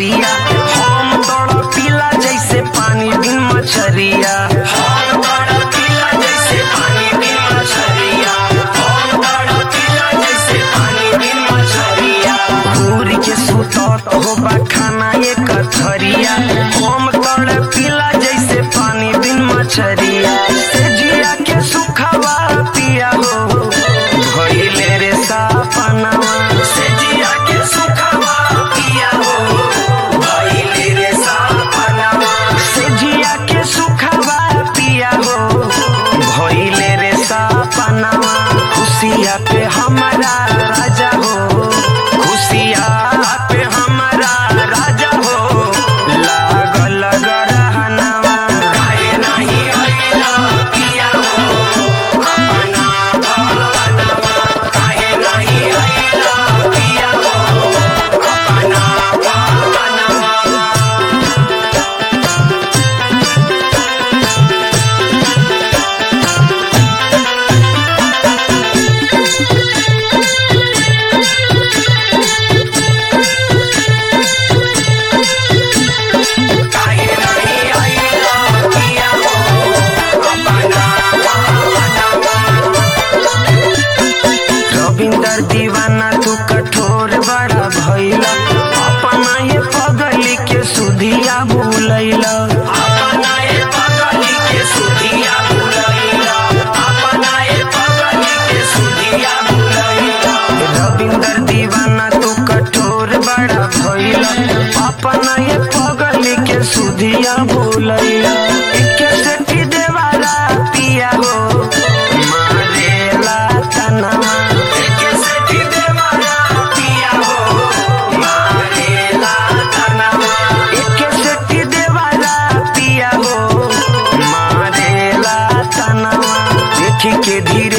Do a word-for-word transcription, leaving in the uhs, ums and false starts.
कचरिया हम तड़पिला जैसे पानी बिन मछरिया हम तड़पिला जैसे पानी बिन मछरिया हम तड़पिला जैसे पानी बिन मछरिया पूरी के सुतत होबा खाना ये कचरिया हम तड़पिला जैसे पानी बिन मछरिया जिया के सुखवा पिया हो भइले रे सपनावा से जिया के सुखवा पिया हो भइले रे सपनावा से जिया के सुखवा पिया हो भइले रे सपनावा खुशिया पे हमारा राजा हो खुशिया पे हमारा राजा हो लागल गरहनवा काहे नहीं अइला पिया हो अपना भवनवा काहे नहीं अइला पिया हो अपना भवनवा। काहे नहीं अइला पिया हो अपना भवनवा। रविंदर दीवाना तू कठोर बड़ा भइला अपना ये पगली के सुधिया भूलैला अपना ये पगली के सुधिया भूलैला अपना ये पगली के सुधिया भूलैला रविंदर दीवाना तू कठोर बड़ा भइला अपना ये पगली के सुधिया भूलैला एके सेठी देवाला पिया हो मारेला तनवा एके सेठी देवाला पिया हो मारेला तनवा एके सेठी देवाला पिया हो मारेला तनवा देखी के धीरे